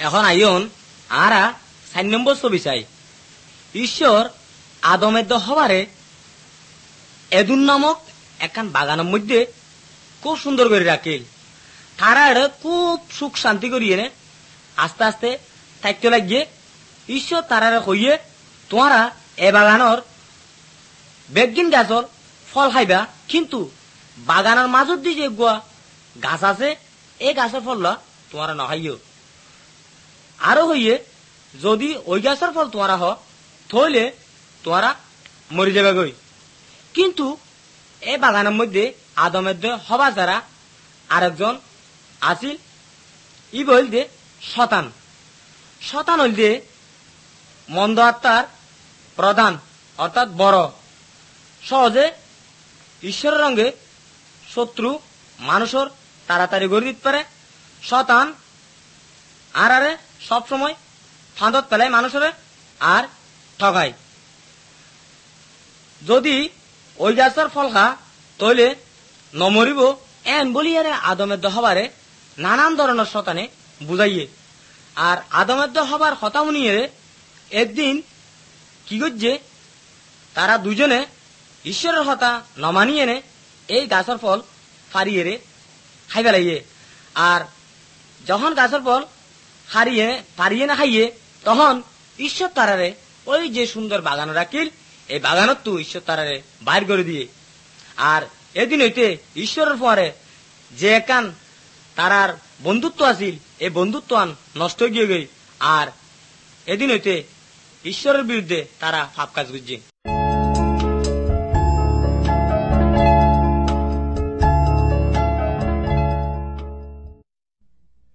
এখন আইন আরা 4 নম্বর ছবি চাই। ঈশ্বর আদমের হবারে এদুন নামক একখান বাগানের মধ্যে খুব সুন্দর করে রাখিল। তারা খুব সুখ শান্তি করিয়ে আস্তে আস্তে থাকতে লাগিয়ে ঈশ্বর তারারে কইয়ে তোমারা এ বাগানের বেগিন গাছর ফল খাইবা, কিন্তু বাগানের মাজত দিয়ে যে গুয়া গাছ আছে এই গাছের ফল তোমারা না খাইও। আরো হইয়ে যদি ওই গাছের ফল তোমারা থইলে তোমারা মরে যাবে গই। কিন্তু এই বাগানের মধ্যে আদমের হবা যারা আরেকজন আছিল, ই বল দে শতান। শতান হইল দে মন্দ আত্মার প্রধান, অর্থাৎ বড়। সহজে ঈশ্বরের রঙে শত্রু মানুষের তাড়াতাড়ি গড়ে দিতে পারে। শতান আরে সবসময় ফাঁদত পেলায় মানুষের আর ঠগায়। যদি ওই গাছের ফল খা তইলে নমরিব এন বলি আরে আদমের হবারে নানান ধরনের শতানে বুঝাইয়ে। আর আদমের হবার কথা শুনিয়ে একদিন কি করছে, তারা দুজনে ঈশ্বরের কথা নমানিয়ে এই গাছের ফল ফারিয়ে খাই ফেলাইয়ে। আর যখন গাছের ফল পারিয়ে না খাইয়ে, তখন ঈশ্বর তারারে ওই যে সুন্দর বাগান রাখিল এই বাগানত তো ঈশ্বর তারারে বাইর করে দিয়ে। আর এদিন হইতে ঈশ্বরের পরে যে একান তারার বন্ধুত্ব আছিল এই বন্ধুত্ব নষ্ট হয়ে গিয়ে। আর এদিন হইতে ঈশ্বরের বিরুদ্ধে তারা পাপ কাজ করছে।